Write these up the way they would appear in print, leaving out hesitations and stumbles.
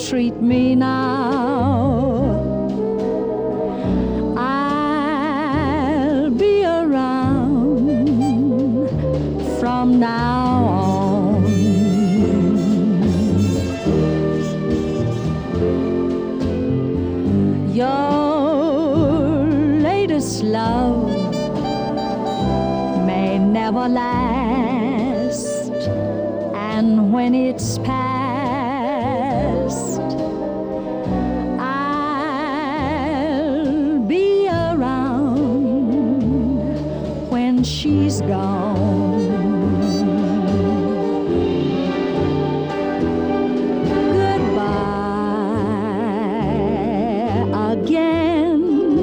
treat me now. I'll be around from now on. Your latest love may never last, and when it's past, I'll be around when she's gone. Goodbye again,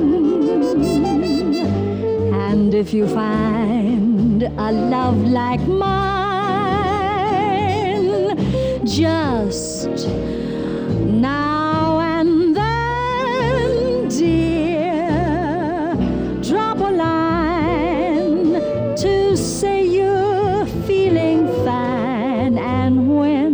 and if you find a love like mine, just now and then, dear, drop a line to say you're feeling fine. And when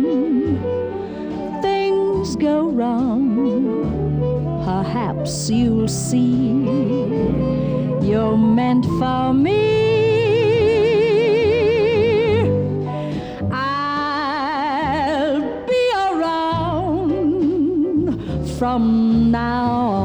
things go wrong, perhaps you'll see you're meant for me. I'll be around from now on.